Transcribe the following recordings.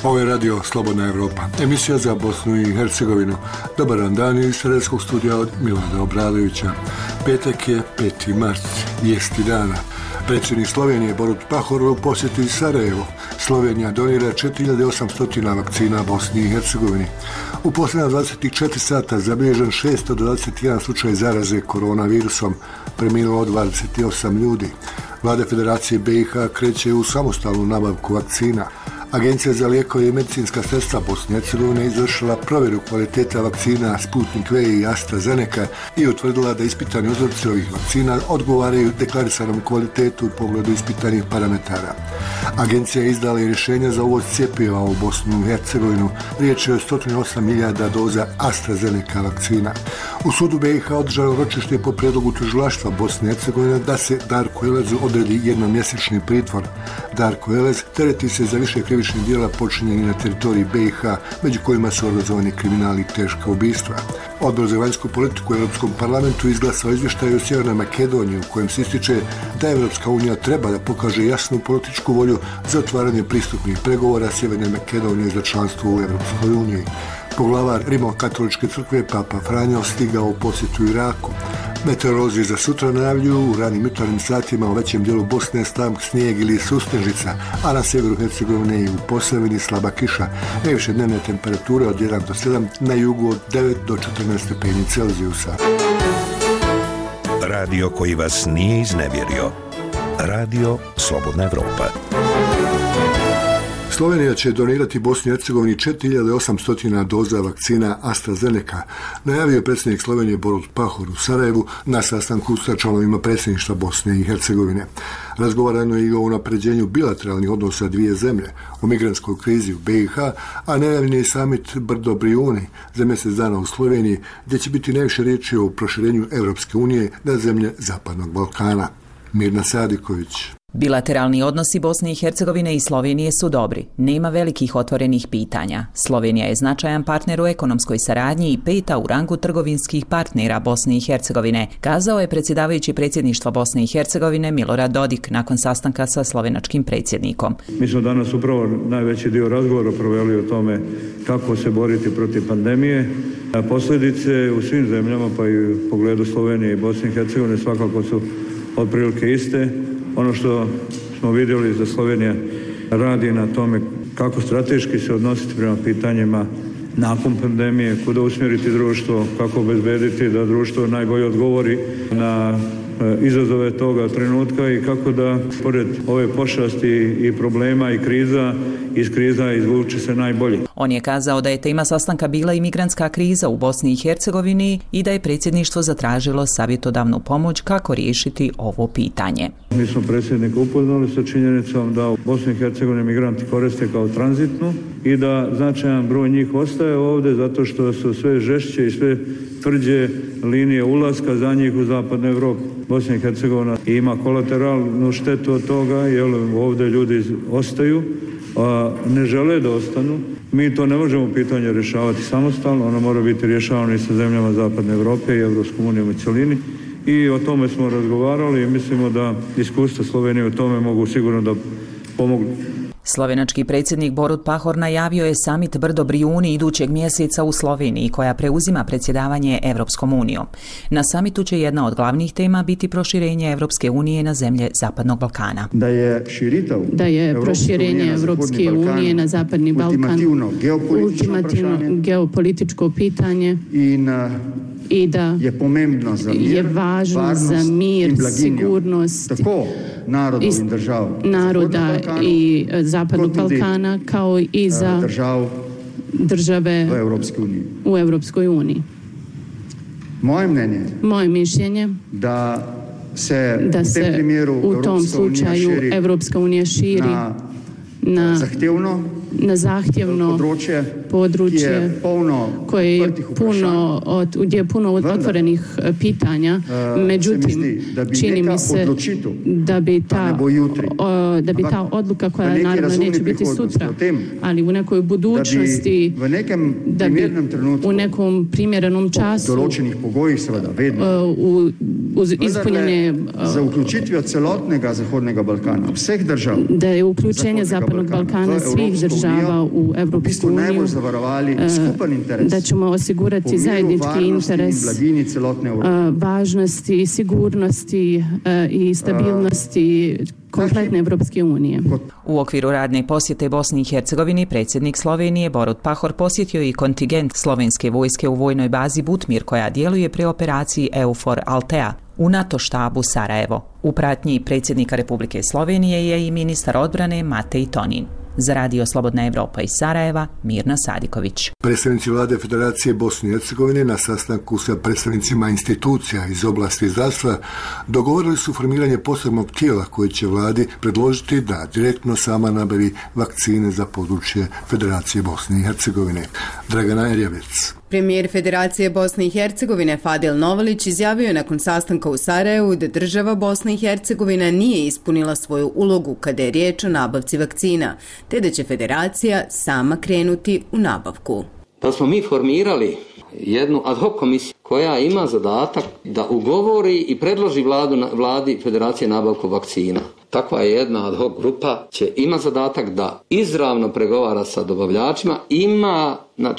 Ovo je radio Slobodna Evropa, emisija za Bosnu i Hercegovinu. Dobar vam dan iz Sarajevskog studija od Milorada Obradovića. Petak je 5. mart, vijesti dana. Predsjednik Slovenije Borut Pahor u posjeti Sarajevo. Slovenija donira 4800 vakcina Bosni i Hercegovini. U posljednja 24 sata zabilježen 621 slučaj zaraze koronavirusom, preminulo 28 ljudi. Vlada Federacije BiH kreće u samostalnu nabavku vakcina. Agencija za lijekove i medicinska sredstva Bosne i Hercegovine izvršila provjeru kvaliteta vakcina Sputnik V i AstraZeneca i utvrdila da ispitani uzorci ovih vakcina odgovaraju deklarisanom kvalitetu u pogledu ispitanih parametara. Agencija je izdala i rješenja za uvoz cjepiva u Bosnu i Hercegovinu. Riječ je o 108.000 doza AstraZeneca vakcina. U sudu BiH održano ročište po prijedlogu tužilaštva Bosne i Hercegovine da se Darku Elezu odredi jednomjesečni pritvor. Darko Elez tereti se za više krivičnih djela počinjenih na teritoriji BiH, među kojima su organizovani kriminal i teška ubistva. Odbor za vanjsku politiku u Europskom parlamentu izglasao izvještaj o Sjevernoj Makedoniji u kojem se ističe da Evropska unija treba da pokaže jasnu političku volju za otvaranje pristupnih pregovora Sjeverne Makedonije za članstvo u Europskoj uniji. Poglavar Rimokatoličke crkve Papa Franjo stigao u posjetu Iraku. Meteorolozi za sutra najavljuju u ranim jutarnjim satima u većem dijelu Bosne slank snijeg ili susnežica, a na sjeveru Hercegovine i u Posavini slaba kiša. Najviše dnevne temperature od 1 do 7, na jugu od 9 do 14 stepeni Celzijusa. Radio koji vas nije iznevjerio. Radio Slobodna Evropa. Slovenija će donirati Bosni i Hercegovini 4800 doza vakcina AstraZeneca, najavio predsjednik Slovenije Borut Pahor u Sarajevu na sastanku sa članovima predsjedništva Bosne i Hercegovine. Razgovarano je i o unapređenju bilateralnih odnosa dvije zemlje, o migrantskoj krizi u BiH, a najavljen je i samit Brdo-Brijuni za mjesec dana u Sloveniji, gdje će biti najviše riječi o proširenju Europske unije na zemlje Zapadnog Balkana. Mirna Sadiković. Bilateralni odnosi Bosne i Hercegovine i Slovenije su dobri. Nema velikih otvorenih pitanja. Slovenija je značajan partner u ekonomskoj saradnji i 5. u rangu trgovinskih partnera Bosne i Hercegovine, kazao je predsjedavajući predsjedništva Bosne i Hercegovine Milorad Dodik nakon sastanka sa slovenačkim predsjednikom. Mi smo danas upravo najveći dio razgovora proveli o tome kako se boriti protiv pandemije. Posljedice u svim zemljama, pa i u pogledu Slovenije i Bosne i Hercegovine svakako su otprilike iste. Ono što smo vidjeli da Slovenija radi na tome kako strateški se odnositi prema pitanjima nakon pandemije, kuda usmjeriti društvo, kako obezbediti da društvo najbolje odgovori na izazove toga trenutka i kako da, pored ove pošasti i problema i kriza, iz kriza izvuče se najbolje. On je kazao da je tema sastanka bila i migrantska kriza u Bosni i Hercegovini i da je predsjedništvo zatražilo savjetodavnu pomoć kako riješiti ovo pitanje. Mi smo predsjednika upoznali sa činjenicom da u Bosni i Hercegovini migranti koriste kao tranzitnu i da značajan broj njih ostaje ovdje zato što su sve žešće i sve tvrđe linije ulaska za njih u Zapadnu Evropu. Bosna i Hercegovina ima kolateralnu štetu od toga, jer ovdje ljudi ostaju, a ne žele da ostanu. Mi to ne možemo pitanje rješavati samostalno, ono mora biti rješavano i sa zemljama Zapadne Evrope i Evropskom unijom u cjelini. I o tome smo razgovarali i mislimo da iskustva Slovenije u tome mogu sigurno da pomognu. Slovenački predsjednik Borut Pahor najavio je samit Brdo-Brijuni idućeg mjeseca u Sloveniji, koja preuzima predsjedavanje Evropskom unijom. Na samitu će jedna od glavnih tema biti proširenje Evropske unije na zemlje Zapadnog Balkana. Da je proširenje Evropske unije na Zapadni Balkan ultimativno geopolitičko pitanje i da je važno za mir, sigurnost naroda i Zapadnog Balkana kao i za države u Evropskoj uniji. Moje mišljenje da se u tom slučaju Evropska unija širi na zahtjevno područje koje je puno otvorenih pitanja. Međutim, čini mi se da bi ta odluka, koja naravno neće biti sutra, ali u nekoj budućnosti, da bi u nekom primjerenom času uz ispunjene za uključitvijo celotnega Zahodnega Balkana, vseh držav, da je uključenje Zapadnog Balkana svih država država u Europsku uniju, da ćemo osigurati zajednički interes važnosti, sigurnosti i stabilnosti kompletne Evropske unije. U okviru radne posjete Bosni i Hercegovini predsjednik Slovenije Borut Pahor posjetio i kontingent slovenske vojske u vojnoj bazi Butmir koja djeluje pri operaciji EUFOR Altea u NATO štabu Sarajevo. U pratnji predsjednika Republike Slovenije je i ministar odbrane Matej Tonin. Za Radio Slobodna Evropa iz Sarajeva, Mirna Sadiković. Predstavnici vlade Federacije Bosne i Hercegovine na sastanku sa predstavnicima institucija iz oblasti zdravstva dogovorili su formiranje posebnog tijela koje će vladi predložiti da direktno sama nabavi vakcine za područje Federacije Bosne i Hercegovine. Dragana Erjavec. Premijer Federacije Bosne i Hercegovine Fadil Novalić izjavio je nakon sastanka u Sarajevu da država Bosna i Hercegovina nije ispunila svoju ulogu kada je riječ o nabavci vakcina, te da će Federacija sama krenuti u nabavku. Da smo mi formirali jednu ad hoc komisiju koja ima zadatak da ugovori i predloži vladi Federacije nabavku vakcina. Takva je jedna ad hoc grupa ima zadatak da izravno pregovara sa dobavljačima, ima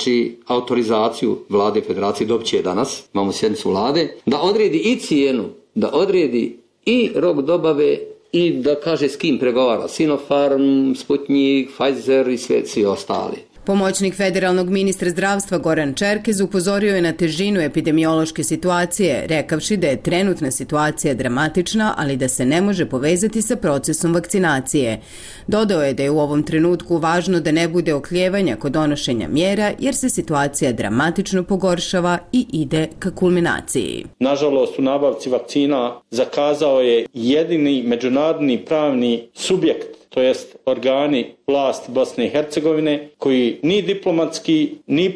autorizaciju vlade Federacije, dobit će danas, imamo sjednicu vlade, da odredi i cijenu, da odredi i rok dobave i da kaže s kim pregovara, Sinopharm, Sputnik, Pfizer i svi ostali. Pomoćnik federalnog ministra zdravstva Goran Čerkez upozorio je na težinu epidemiološke situacije, rekavši da je trenutna situacija dramatična, ali da se ne može povezati sa procesom vakcinacije. Dodao je da je u ovom trenutku važno da ne bude oklijevanja kod donošenja mjera, jer se situacija dramatično pogoršava i ide ka kulminaciji. Nažalost, u nabavci vakcina zakazao je jedini međunarodni pravni subjekt, to jest organi vlasti Bosne i Hercegovine, koji ni diplomatski, ni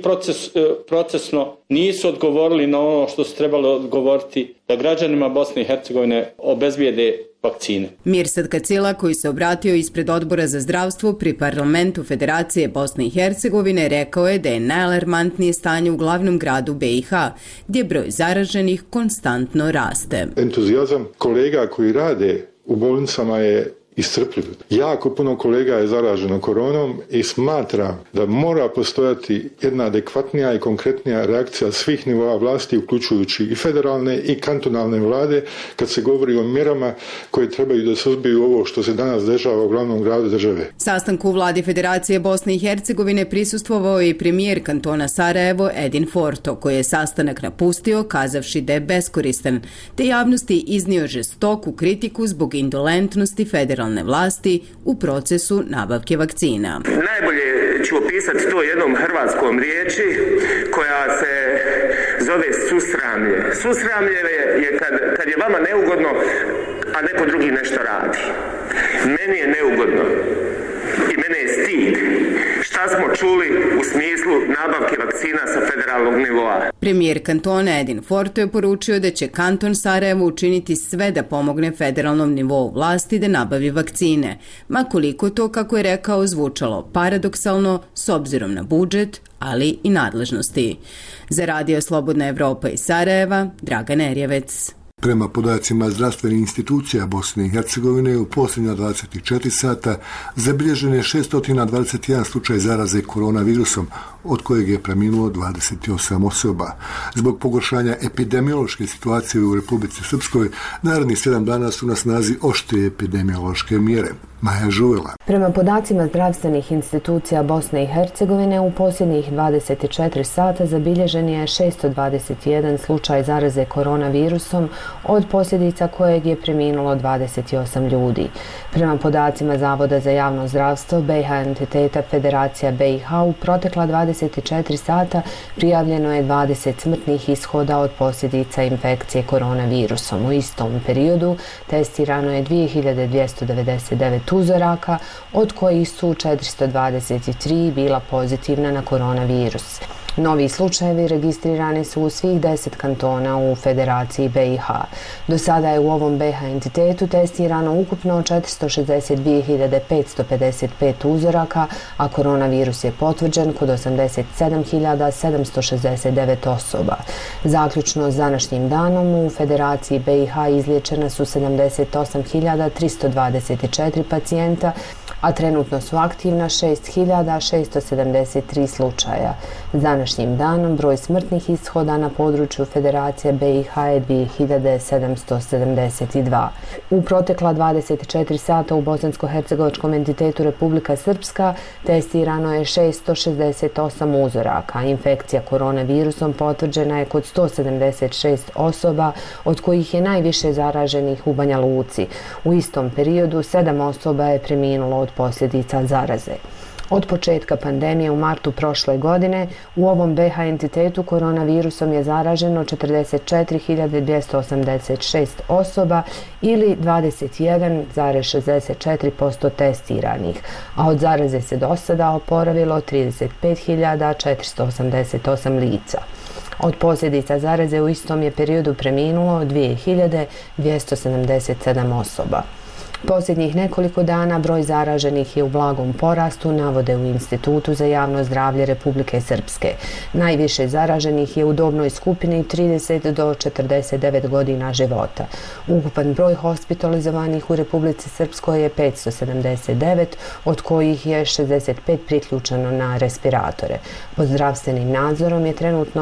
procesno nisu odgovorili na ono što su trebali odgovoriti, da građanima Bosne i Hercegovine obezbijede vakcine. Mirsad Kacila, koji se obratio ispred Odbora za zdravstvo pri parlamentu Federacije Bosne i Hercegovine, rekao je da je najalarmantnije stanje u glavnom gradu BiH, gdje broj zaraženih konstantno raste. Entuzijazam kolega koji rade u bolnicama je iscrpljiv. Jako puno kolega je zaraženo koronom i smatram da mora postojati jedna adekvatnija i konkretnija reakcija svih nivoa vlasti, uključujući i federalne i kantonalne vlade, kad se govori o mjerama koje trebaju da suzbiju ovo što se danas dešava u glavnom gradu države. Sastanku u vladi Federacije Bosne i Hercegovine prisustvovao je i premijer kantona Sarajevo Edin Forto, koji je sastanak napustio kazavši da je beskoristan, te javnosti iznio žestoku kritiku zbog indolentnosti federalne vlasti u procesu nabavke vakcina. Najbolje ću opisati to jednom hrvatskom riječi koja se zove susramlje. Susramlje je kad je vama neugodno, a neko drugi nešto radi. Meni je neugodno i mene je stid. Šta smo čuli u smislu nabavke vakcina sa federalnog nivoa? Premijer kantona Edin Forto je poručio da će kanton Sarajevo učiniti sve da pomogne federalnom nivou vlasti da nabavi vakcine, ma koliko to, kako je rekao, zvučalo paradoksalno s obzirom na budžet, ali i nadležnosti. Za Radio Slobodna Evropa iz Sarajeva, Dragana Erjavec. Prema podacima zdravstvenih institucija Bosne i Hercegovine, u posljednja 24 sata zabilježen je 621 slučaj zaraze koronavirusom, od kojeg je preminulo 28 osoba. Zbog pogoršanja epidemiološke situacije u Republici Srpskoj, narednih 7 dana su na snazi oštre epidemiološke mjere. Maja Žuvela. Prema podacima zdravstvenih institucija Bosne i Hercegovine, u posljednjih 24 sata zabilježen je 621 slučaj zaraze koronavirusom, od posljedica kojeg je preminulo 28 ljudi. Prema podacima Zavoda za javno zdravstvo BiH entiteta Federacija BiH, u protekla 24 sata prijavljeno je 20 smrtnih ishoda od posljedica infekcije koronavirusom. U istom periodu testirano je 2299 uzoraka, od kojih su 423 bila pozitivna na koronavirus. Novi slučajevi registrirani su u svih 10 kantona u Federaciji BiH. Do sada je u ovom BiH entitetu testirano ukupno 462.555 uzoraka, a koronavirus je potvrđen kod 87.769 osoba. Zaključno s današnjim danom u Federaciji BiH izliječena su 78.324 pacijenta, a trenutno su aktivna 6.673 slučaja. S današnjim danom broj smrtnih ishoda na području Federacije BiH je 2.772. U protekla 24 sata u bosansko-hercegovačkom entitetu Republika Srpska testirano je 668 uzoraka. Infekcija koronavirusom potvrđena je kod 176 osoba, od kojih je najviše zaraženih u Banja Luci. U istom periodu 7 osoba je preminulo od posljedica zaraze. Od početka pandemije u martu prošle godine u ovom BiH entitetu koronavirusom je zaraženo 44.286 osoba ili 21,64% testiranih, a od zaraze se do sada oporavilo 35.488 lica. Od posljedica zaraze u istom je periodu preminulo 2.277 osoba. Posljednjih nekoliko dana broj zaraženih je u blagom porastu, navode u Institutu za javno zdravlje Republike Srpske. Najviše zaraženih je u dobnoj skupini 30 do 49 godina života. Ukupan broj hospitalizovanih u Republici Srpskoj je 579, od kojih je 65 priključeno na respiratore. Pod zdravstvenim nadzorom je trenutno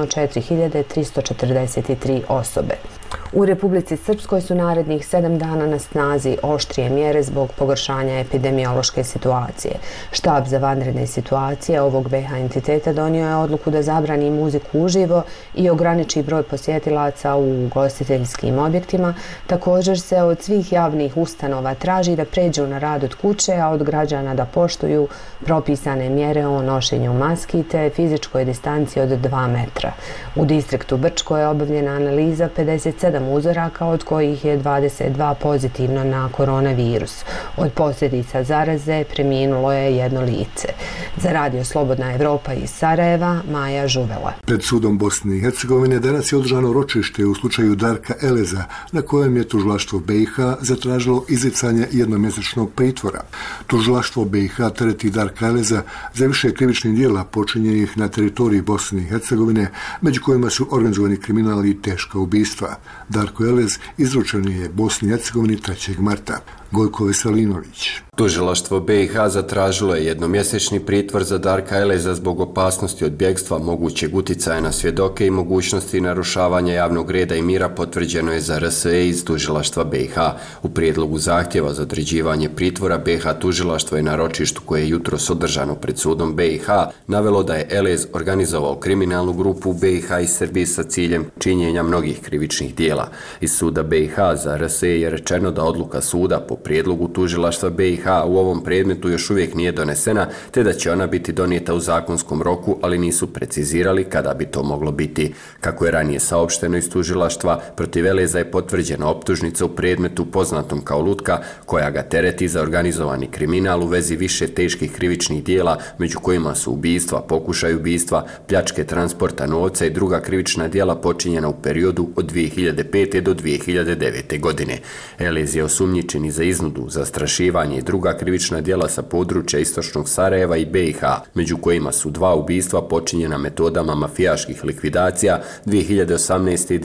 4.343 osobe. U Republici Srpskoj su narednih 7 dana na snazi oštrije mjere zbog pogoršanja epidemiološke situacije. Štab za vanredne situacije ovog BiH entiteta donio je odluku da zabrani muziku uživo i ograniči broj posjetilaca u ugostiteljskim objektima. Također se od svih javnih ustanova traži da pređu na rad od kuće, a od građana da poštuju propisane mjere o nošenju maski te fizičkoj distanci od 2 metra. U distriktu Brčko je obavljena analiza 57 uzoraka, od kojih je 22 pozitivno na koronavirus. Od posljedica zaraze preminulo je jedno lice. Za Radio Slobodna Evropa iz Sarajeva, Maja Žuvela. Pred sudom Bosne i Hercegovine danas je održano ročište u slučaju Darka Eleza, na kojem je tužilaštvo BiH zatražilo izricanje jednomjesečnog pritvora. Tužilaštvo BiH tereti Darka Eleza za više krivičnih djela počinjenih na teritoriji Bosne i Hercegovine, među kojima su organizovani kriminal i teška ubistva. Darko Elez izručen je Bosni i Hercegovini 3. marta. Gojko Veselinović. Tužilaštvo BiH zatražilo je jednomjesečni pritvor za Darka Eleza zbog opasnosti od bjegstva, mogućeg uticaja na svjedoke i mogućnosti narušavanja javnog reda i mira, potvrđeno je za RSE iz tužilaštva BiH. U prijedlogu zahtjeva za određivanje pritvora BiH tužilaštvo je na ročištu koje je jutros održano pred sudom BiH navelo da je Elez organizovao kriminalnu grupu u BiH i Srbiji sa ciljem činjenja mnogih krivičnih dijela. Iz suda BiH za RSE je rečeno da odluka suda po prijedlogu tužilaštva BiH u ovom predmetu još uvijek nije donesena, te da će ona biti donijeta u zakonskom roku, ali nisu precizirali kada bi to moglo biti. Kako je ranije saopšteno iz tužilaštva, protiv Eleza je potvrđena optužnica u predmetu poznatom kao Lutka, koja ga tereti za organizovani kriminal u vezi više teških krivičnih dijela, među kojima su ubistva, pokušaj ubistva, pljačke transporta novca i druga krivična dijela počinjena u periodu od 2005. do 2009. godine. Elez je osumnjičen i za iznudu, zastrašivanje i druga krivična djela sa područja istočnog Sarajeva i BiH, među kojima su 2 ubistva počinjena metodama mafijaških likvidacija 2018. i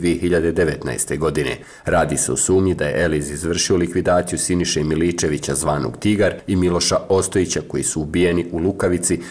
2019. godine. Radi se o sumnji da je Elez izvršio likvidaciju Siniše Miličevića zvanog Tigar i Miloša Ostojića, koji su ubijeni u Lukavici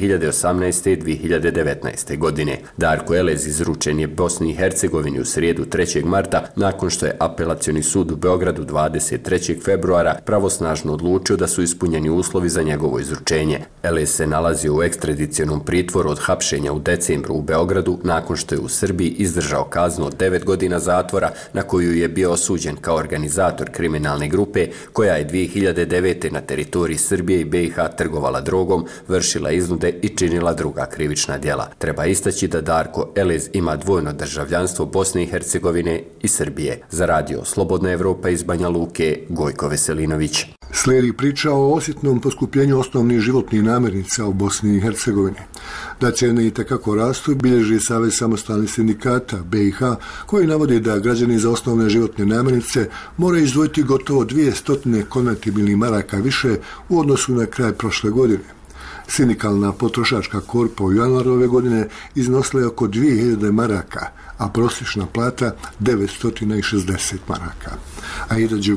2018. i 2019. godine. Darko Elez izručen je Bosni i Hercegovini u srijedu 3. marta nakon što je apelacioni sud u Beogradu 23. februara pravosnažno odlučio da su ispunjeni uslovi za njegovo izručenje. Elez se nalazio u ekstradicionom pritvoru od hapšenja u decembru u Beogradu nakon što je u Srbiji izdržao kaznu od 9 godina zatvora na koju je bio osuđen kao organizator kriminalne grupe koja je 2009. na teritoriji Srbije i BiH trgovala drogom, vršila iznude i činila druga krivična djela. Treba istaći da Darko Elez ima dvojno državljanstvo Bosne i Hercegovine i Srbije. Za Radio Slobodna Evropa iz Banja Luke, Gojko Veselinović. Slijedi priča o osjetnom poskupljenju osnovnih životnih namirnica u Bosni i Hercegovini. Da cijene itekako rastu bilježi Savez samostalnih sindikata BiH, koji navodi da građani za osnovne životne namirnice moraju izdvojiti gotovo 200 konvertibilnih maraka više u odnosu na kraj prošle godine. Sindikalna potrošačka korpa u januaru ove godine iznosila je oko 2000 maraka, a prosječna plata 960 maraka. Aida Đugu.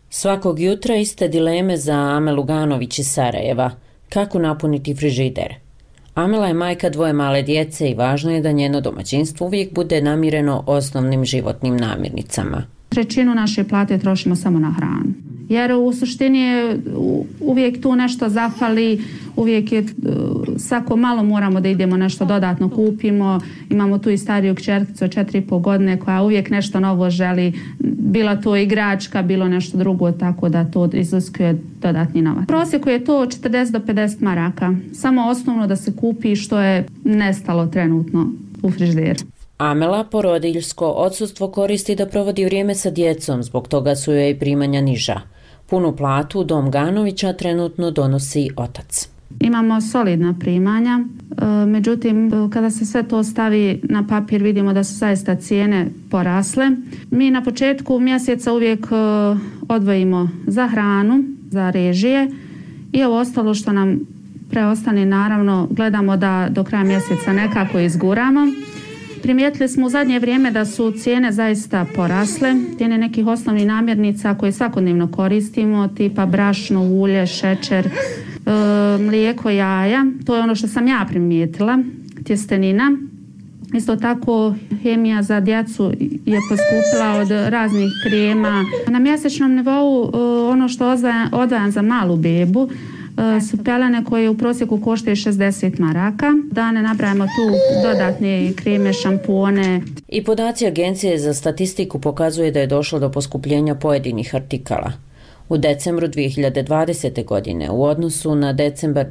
Svakog jutra iste dileme za Amelu Ganović iz Sarajeva. Kako napuniti frižider? Amela je majka 2 male djece i važno je da njeno domaćinstvo uvijek bude namireno osnovnim životnim namirnicama. 1/3 naše plate trošimo samo na hranu. Jer u suštini je uvijek tu nešto zafali, uvijek je svako malo moramo da idemo nešto dodatno kupimo. Imamo tu i stariju kćerkicu od 4,5 godine koja uvijek nešto novo želi, bila to igračka, bilo nešto drugo, tako da to iziskuje dodatni novac. Prosjeku je to 40 do 50 maraka, samo osnovno da se kupi što je nestalo trenutno u frižideru. Amela porodiljsko odsustvo koristi da provodi vrijeme sa djecom, zbog toga su joj i primanja niža. Punu platu u dom Ganovića trenutno donosi otac. Imamo solidna primanja, međutim kada se sve to stavi na papir vidimo da su zaista cijene porasle. Mi na početku mjeseca uvijek odvojimo za hranu, za režije i ovo ostalo što nam preostane naravno gledamo da do kraja mjeseca nekako izguramo. Primijetili smo u zadnje vrijeme da su cijene zaista porasle, cijene nekih osnovnih namirnica koje svakodnevno koristimo, tipa brašno, ulje, šećer, mlijeko, jaja. To je ono što sam ja primijetila, tjestenina. Isto tako hemija za djecu je poskupila od raznih krema. Na mjesečnom nivou ono što odvajam za malu bebu su pelene koje u prosjeku koštaju 60 maraka. Da ne nabrajamo tu dodatne kreme, šampone. I podaci Agencije za statistiku pokazuje da je došlo do poskupljenja pojedinih artikala. U decembru 2020. godine u odnosu na decembar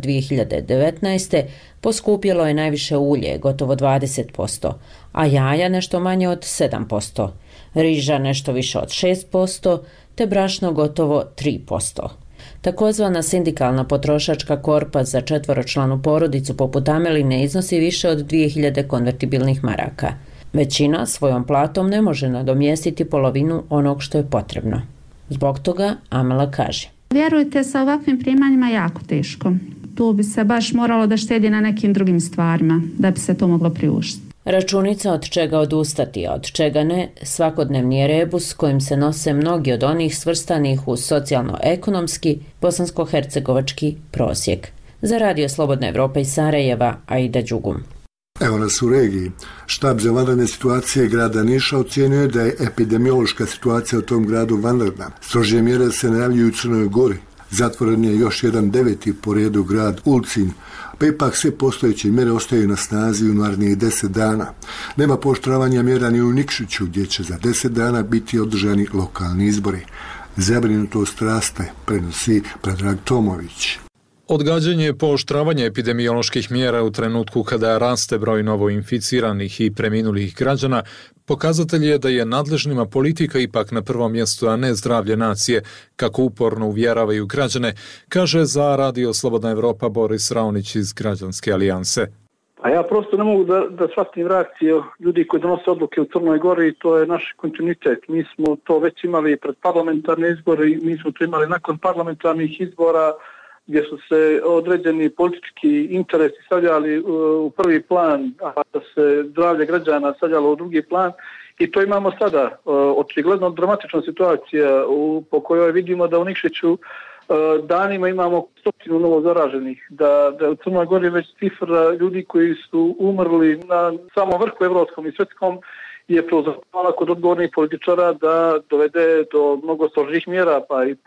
2019. poskupjelo je najviše ulje, gotovo 20%, a jaja nešto manje od 7%, riža nešto više od 6%, te brašno gotovo 3%. Takozvana sindikalna potrošačka korpa za 4-članu porodicu poput Ameline iznosi više od 2000 konvertibilnih maraka. Većina svojom platom ne može nadomjestiti polovinu onog što je potrebno. Zbog toga Amela kaže: Vjerujte, sa ovakvim primanjima jako teško. Tu bi se baš moralo da štedi na nekim drugim stvarima da bi se to moglo priuštiti. Računica od čega odustati, a od čega ne, svakodnevni je rebus kojim se nose mnogi od onih svrstanih u socijalno-ekonomski bosansko-hercegovački prosjek. Za Radio Slobodna Evropa iz Sarajeva, Aida Đugum. Evo nas u regiji. Štab za vanredne situacije grada Niša ocjenjuje da je epidemiološka situacija u tom gradu vanredna. Strožije mjere se najavljuju u Crnoj Gori. Zatvoren je još jedan 9. po redu grad Ulcinj, pa ipak sve postojeće mjere ostaju na snazi u narednih 10 dana. Nema pooštravanja mjera ni u Nikšiću, gdje će za 10 dana biti održani lokalni izbori. Zabrinutost raste, prenosi Predrag Tomović. Odgađanje pooštravanja epidemioloških mjera u trenutku kada raste broj novoinficiranih i preminulih građana pokazatelj je da je nadležnima politika ipak na prvom mjestu, a ne zdravlje nacije, kako uporno uvjeravaju građane, kaže za Radio Slobodna Evropa Boris Raonić iz Građanske alijanse. A ja prosto ne mogu da shvatim reakciju ljudi koji donose odluke u Crnoj Gori, to je naš kontinuitet. Mi smo to već imali pred parlamentarne izbore, mi smo to imali nakon parlamentarnih izbora, gdje su se određeni politički interesi stavljali u prvi plan, a da se zdravlje građana stavljalo u drugi plan. I to imamo sada. Očigledno dramatična situacija po kojoj vidimo da u Nikšiću danima imamo 100 novo zaraženih, da u Crnoj Gori već cifra ljudi koji su umrli na samom vrhu evropskom i svjetskom je prozvala kod odgovornih političara da dovede do mnogo strožih mjera, pa i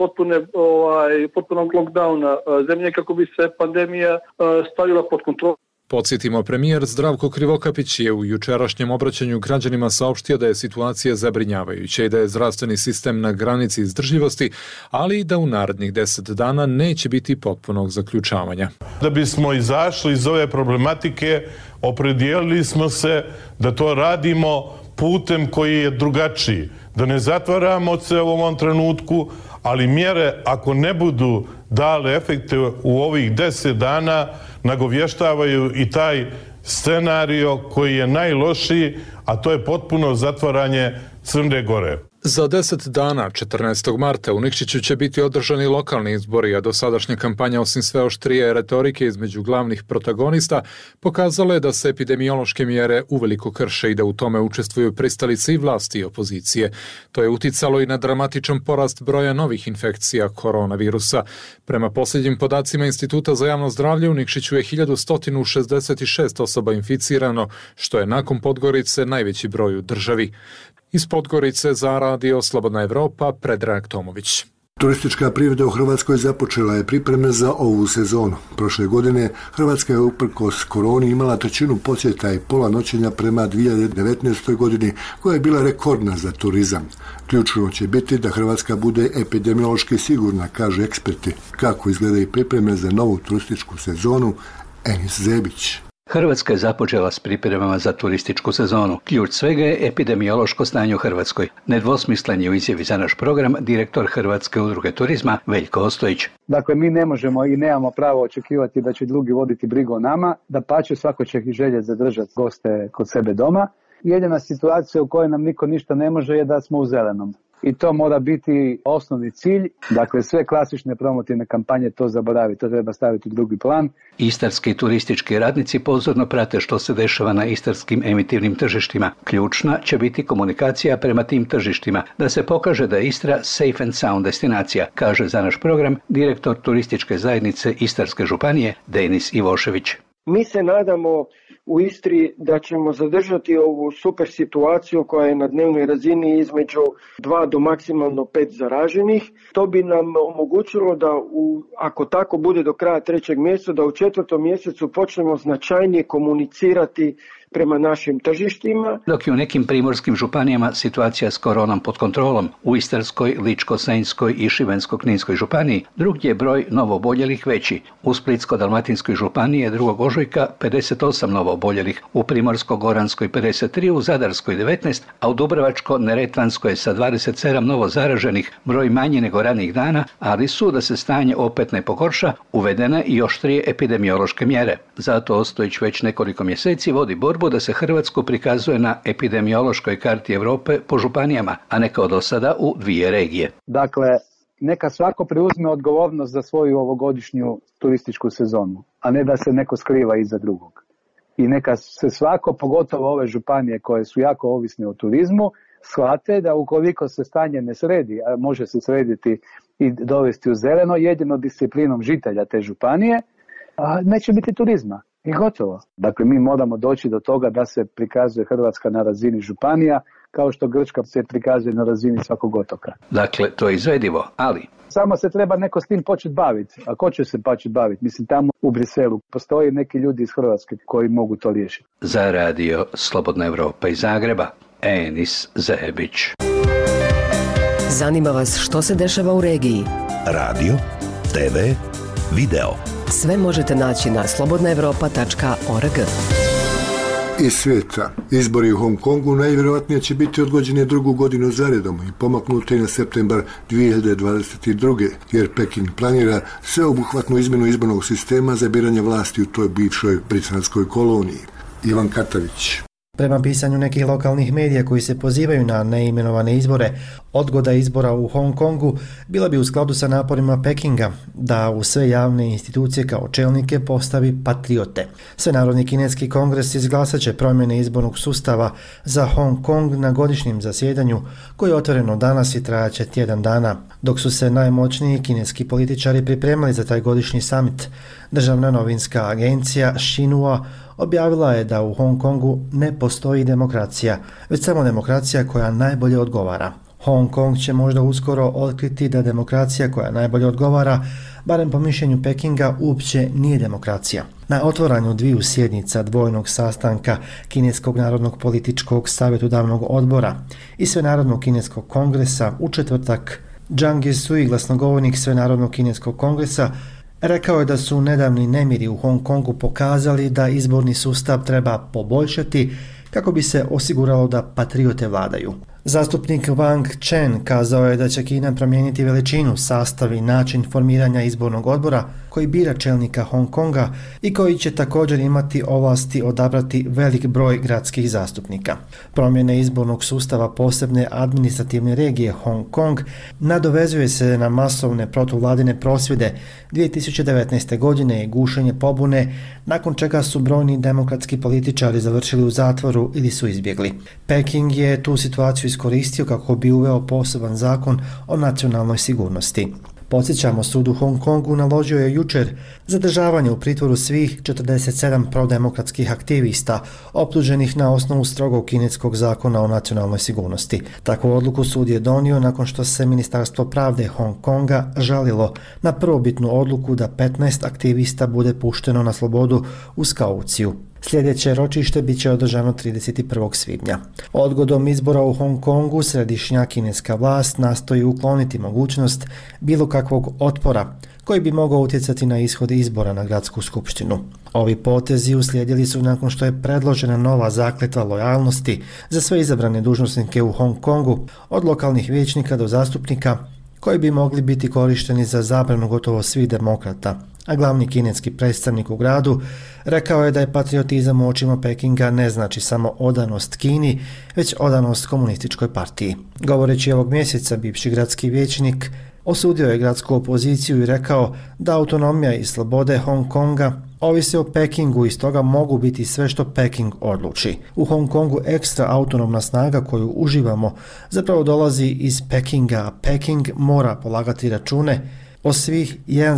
potpunog lockdowna zemlje kako bi se pandemija stavila pod kontrolu. Podsjetimo, premijer Zdravko Krivokapić je u jučerašnjem obraćanju građanima saopštio da je situacija zabrinjavajuća i da je zdravstveni sistem na granici izdržljivosti, ali i da u narednih 10 dana neće biti potpunog zaključavanja. Da bismo izašli iz ove problematike, opredijelili smo se da to radimo putem koji je drugačiji. Da ne zatvaramo se u ovom trenutku, ali mjere ako ne budu dale efekte u ovih 10 dana, nagovještavaju i taj scenario koji je najlošiji, a to je potpuno zatvaranje Crne Gore. Za 10 dana, 14. marta, u Nikšiću će biti održani lokalni izbori, a dosadašnja kampanja, osim sve oštrije retorike između glavnih protagonista, pokazala je da se epidemiološke mjere uveliko krše i da u tome učestvuju pristalice i vlasti i opozicije. To je uticalo i na dramatičan porast broja novih infekcija koronavirusa. Prema posljednjim podacima Instituta za javno zdravlje, u Nikšiću je 1166 osoba inficirano, što je nakon Podgorice najveći broj u državi. Iz Podgorice za Radio Slobodna Evropa, Predrag Tomović. Turistička privreda u Hrvatskoj započela je pripreme za ovu sezonu. Prošle godine Hrvatska je uprkos koroni imala trećinu posjeta i pola noćenja prema 2019. godini, koja je bila rekordna za turizam. Ključno će biti da Hrvatska bude epidemiološki sigurna, kaže eksperti. Kako izgledaju pripreme za novu turističku sezonu, Enis Zebić. Hrvatska je započela s pripremama za turističku sezonu. Ključ svega je epidemiološko stanje u Hrvatskoj. Nedvosmislen je u izjavi za naš program direktor Hrvatske udruge turizma Veljko Ostojić. Dakle, mi ne možemo i nemamo pravo očekivati da će drugi voditi brigu o nama, dapače svako će ih željeti zadržati goste kod sebe doma. Jedina situacija u kojoj nam niko ništa ne može je da smo u zelenom. I to mora biti osnovni cilj. Dakle, sve klasične promotivne kampanje to zaboravi, to treba staviti u drugi plan. Istarski turistički radnici pozorno prate što se dešava na istarskim emitivnim tržištima. Ključna će biti komunikacija prema tim tržištima, da se pokaže da je Istra safe and sound destinacija, kaže za naš program direktor turističke zajednice Istarske županije Denis Ivošević. Mi se nadamo u Istri da ćemo zadržati ovu super situaciju koja je na dnevnoj razini između 2 do maksimalno 5 zaraženih. To bi nam omogućilo da ako tako bude do kraja 3. mjeseca, da u 4. mjesecu počnemo značajnije komunicirati prema našim tržištima. Dok je u nekim primorskim županijama situacija s koronom pod kontrolom, u Istarskoj, Ličko-senjskoj i Šibensko-kninskoj županiji drugdje je broj novooboljelih veći. U Splitsko-dalmatinskoj županiji je 2. ožujka 58 novooboljelih, u Primorsko-goranskoj 53, u Zadarskoj 19, a u Dubrovačko-neretvanskoj sa 27 novo zaraženih, broj manji nego ranijih dana, ali su, da se stanje opet ne pogorša, uvedene i oštrije epidemiološke mjere. Zato Ostojić već nekoliko mjeseci vodi borbu da se Hrvatsku prikazuje na epidemiološkoj karti Europe po županijama, a ne kao do sada u 2 regije. Dakle, neka svako preuzme odgovornost za svoju ovogodišnju turističku sezonu, a ne da se neko skriva iza drugog. I neka se svako, pogotovo ove županije koje su jako ovisne o turizmu, shvate da ukoliko se stanje ne sredi, a može se srediti i dovesti u zeleno, jedino disciplinom žitelja te županije, neće biti turizma. I gotovo. Dakle, mi moramo doći do toga da se prikazuje Hrvatska na razini županija, kao što Grčka se prikazuje na razini svakog otoka. Dakle, to je izvedivo, ali... Samo se treba neko s tim početi baviti. A ko će se početi baviti? Mislim, tamo u Briselu postoji neki ljudi iz Hrvatske koji mogu to riješiti. Za Radio Slobodna Evropa iz Zagreba, Enis Zebić. Zanima vas što se dešava u regiji? Radio, TV, video. Sve možete naći na slobodnaevropa.org. Iz svijeta. Izbori u Hong Kongu najvjerojatnije će biti odgođeni 2. godinu zaredom i pomaknuti na septembar 2022. jer Peking planira sveobuhvatnu izmjenu izbornog sistema za biranje vlasti u toj bivšoj britanskoj koloniji. Ivan Katavić. Prema pisanju nekih lokalnih medija koji se pozivaju na neimenovane izbore, odgoda izbora u Hong Kongu bila bi u skladu sa naporima Pekinga da u sve javne institucije kao čelnike postavi patriote. Svenarodni kineski kongres izglasat će promjene izbornog sustava za Hong Kong na godišnjem zasjedanju koje je otvoreno danas i trajaće tjedan dana. Dok su se najmoćniji kineski političari pripremali za taj godišnji summit, državna novinska agencija Xinhua objavila je da u Hong Kongu ne postoji demokracija, već samo demokracija koja najbolje odgovara. Hong Kong će možda uskoro otkriti da demokracija koja najbolje odgovara, barem po mišljenju Pekinga, uopće nije demokracija. Na otvaranju 2 sjednica dvojnog sastanka Kineskog narodnog političkog savjetodavnog odbora i Svenarodnog kineskog kongresa u četvrtak, Zhang Yesui, glasnogovornik Svenarodnog kineskog kongresa, rekao je da su nedavni nemiri u Hong Kongu pokazali da izborni sustav treba poboljšati kako bi se osiguralo da patriote vladaju. Zastupnik Wang Chen kazao je da će Kina promijeniti veličinu, sastav i način formiranja izbornog odbora koji bira čelnika Hong Konga i koji će također imati ovlasti odabrati velik broj gradskih zastupnika. Promjene izbornog sustava posebne administrativne regije Hong Kong nadovezuje se na masovne protuvladine prosvjede 2019. godine i gušenje pobune, nakon čega su brojni demokratski političari završili u zatvoru ili su izbjegli. Peking je tu situaciju iskoristio kako bi uveo poseban zakon o nacionalnoj sigurnosti. Podsjećamo, sud u Hong Kongu naložio je jučer zadržavanje u pritvoru svih 47 prodemokratskih aktivista optuženih na osnovu strogog kineskog zakona o nacionalnoj sigurnosti. Takvu odluku sud je donio nakon što se Ministarstvo pravde Hong Konga žalilo na prvobitnu odluku da 15 aktivista bude pušteno na slobodu uz kauciju. Sljedeće ročište bit će održano 31. svibnja. Odgodom izbora u Hong Kongu središnja kineska vlast nastoji ukloniti mogućnost bilo kakvog otpora koji bi mogao utjecati na ishod izbora na gradsku skupštinu. Ovi potezi uslijedili su nakon što je predložena nova zakletva lojalnosti za sve izabrane dužnosnike u Hong Kongu, od lokalnih vijećnika do zastupnika, koji bi mogli biti korišteni za zabranu gotovo svih demokrata. A glavni kineski predstavnik u gradu rekao je da je patriotizam u očima Pekinga ne znači samo odanost Kini, već odanost komunističkoj partiji. Govoreći ovog mjeseca, bivši gradski vijećnik osudio je gradsku opoziciju i rekao da autonomija i slobode Hong Konga ovise o Pekingu i stoga mogu biti sve što Peking odluči. U Hong Kongu ekstra autonomna snaga koju uživamo zapravo dolazi iz Pekinga, a Peking mora polagati račune o svih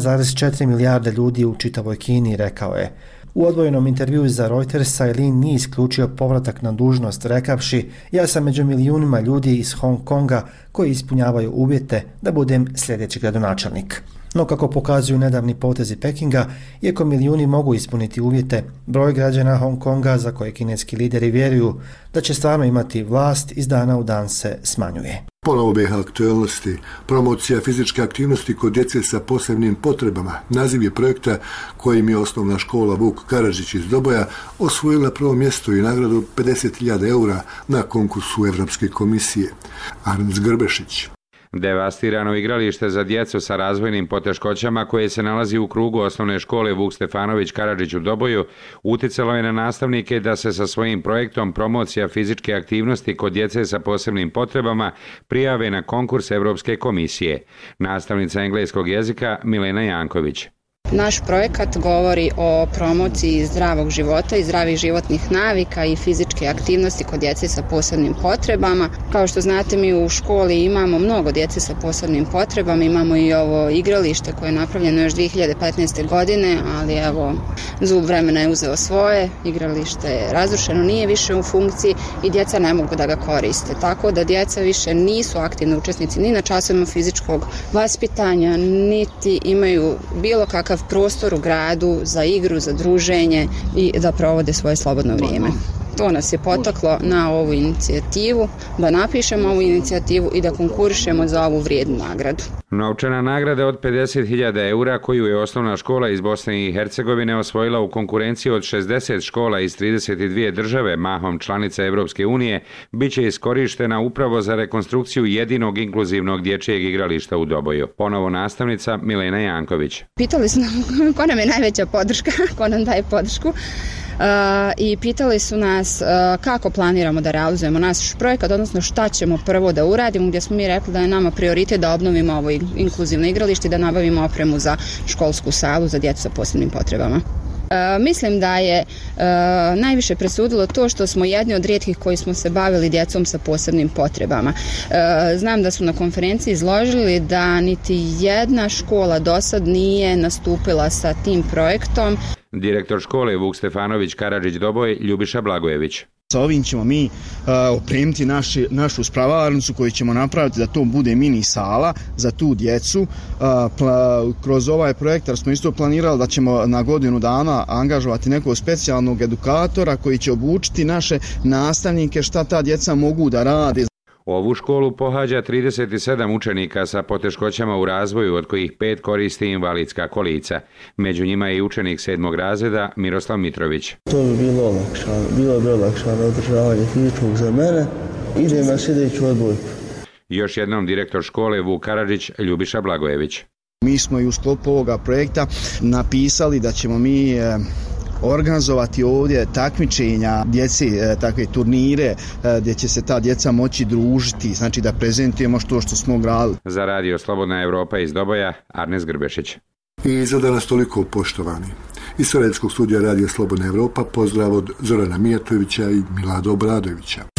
1,4 milijarde ljudi u čitavoj Kini, rekao je. U odvojenom intervjuu za Reuters Lin nije isključio povratak na dužnost, rekavši: ja sam među milijunima ljudi iz Hong Konga koji ispunjavaju uvjete da budem sljedeći gradonačelnik. No kako pokazuju nedavni potezi Pekinga, iako milijuni mogu ispuniti uvjete, broj građana Hong Konga za koje kineski lideri vjeruju da će stvarno imati vlast iz dana u dan se smanjuje. Ponovo BiH aktualnosti. Promocija fizičke aktivnosti kod djece sa posebnim potrebama. Naziv je projekta kojim je osnovna škola Vuk Karadžić iz Doboja osvojila prvo mjesto i nagradu 50.000 eura na konkursu Evropske komisije. Arnc Grbešić. Devastirano igralište za djecu sa razvojnim poteškoćama koje se nalazi u krugu osnovne škole Vuk Stefanović Karadžić u Doboju uticalo je na nastavnike da se sa svojim projektom promocija fizičke aktivnosti kod djece sa posebnim potrebama prijave na konkurs Evropske komisije. Nastavnica engleskog jezika Milena Janković. Naš projekat govori o promociji zdravog života i zdravih životnih navika i fizičke aktivnosti kod djece sa posebnim potrebama. Kao što znate, mi u školi imamo mnogo djece sa posebnim potrebama, imamo i ovo igralište koje je napravljeno još 2015. godine, ali evo, zub vremena je uzeo svoje, igralište je razrušeno, nije više u funkciji i djeca ne mogu da ga koriste. Tako da djeca više nisu aktivni učesnici ni na časovima fizičkog vaspitanja, niti imaju bilo kakav prostor u gradu za igru, za druženje i da provode svoje slobodno vrijeme. To nas je potaklo na ovu inicijativu, da napišemo ovu inicijativu i da konkurišemo za ovu vrijednu nagradu. Novčana nagrada od 50.000 eura koju je osnovna škola iz Bosne i Hercegovine osvojila u konkurenciji od 60 škola iz 32 države, mahom članice Evropske unije, bit će iskorištena upravo za rekonstrukciju jedinog inkluzivnog dječjeg igrališta u Doboju. Ponovo nastavnica Milena Janković. Pitali su nam ko nam je najveća podrška, ko nam daje podršku. I pitali su nas kako planiramo da realizujemo naš projekat, odnosno šta ćemo prvo da uradimo, gdje smo mi rekli da je nama prioritet da obnovimo ovo inkluzivno igralište i da nabavimo opremu za školsku salu za djecu sa posebnim potrebama. Mislim da je najviše presudilo to što smo jedni od rijetkih koji smo se bavili djecom sa posebnim potrebama. Znam da su na konferenciji izložili da niti jedna škola do sad nije nastupila sa tim projektom. Direktor škole Vuk Stefanović Karadžić Doboj Ljubiša Blagojević. Sa ovim ćemo mi opremiti našu spravarnicu koju ćemo napraviti da to bude mini sala za tu djecu. Kroz ovaj projektar smo isto planirali da ćemo na godinu dana angažovati nekog specijalnog edukatora koji će obučiti naše nastavnike šta ta djeca mogu da rade. Ovu školu pohađa 37 učenika sa poteškoćama u razvoju, od kojih 5 koristi invalidska kolica. Među njima je i učenik 7. razreda Miroslav Mitrović. To bi bilo bi olakšano održavanje fizičkog za mene. Idem na sljedeću odbojku. Još jednom direktor škole Vuk Karadžić Ljubiša Blagojević. Mi smo i u sklopu ovoga projekta napisali da ćemo mi organizovati ovdje takmičenja djece, takve turnire gdje će se ta djeca moći družiti, znači da prezentujemo što smo gradili. Za radio Slobodna Evropa iz Doboja, Arnes Grbešić. I za danas toliko, poštovani. Iz Sarajevskog studija radija Slobodna Evropa pozdrav od Zorana Mijatovića i Milada Obradovića.